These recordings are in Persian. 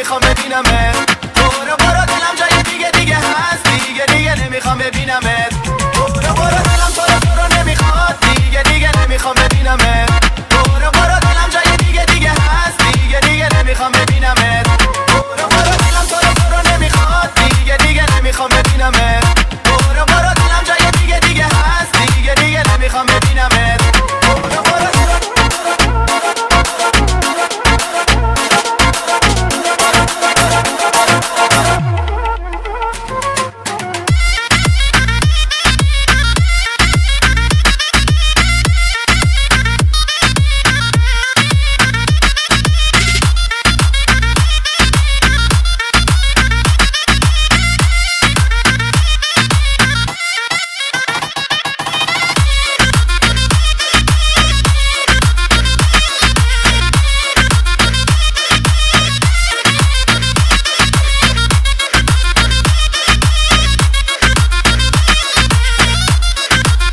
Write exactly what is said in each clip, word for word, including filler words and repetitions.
نمیخوام ببینمت. برو برو دلم جای دیگه دیگه هست، دیگه دیگه نمیخوام ببینمت. برو برو دلم تو رو تو رو نمیخواد، دیگه دیگه نمیخوام ببینمت. برو برو دلم جای دیگه دیگه هست، دیگه دیگه نمیخوام ببینمت. برو برو دلم تو رو تو رو نمیخواد، دیگه دیگه نمیخوام ببینمت. برو برو دلم جای دیگه دیگه هست، دیگه دیگه نمیخوام ببینمت. برو برو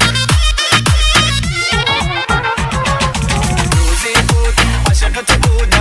عاشق تو بود